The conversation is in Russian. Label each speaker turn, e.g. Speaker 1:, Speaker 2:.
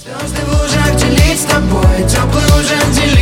Speaker 1: Звезды в лужах делить с тобой, теплый ужин делить.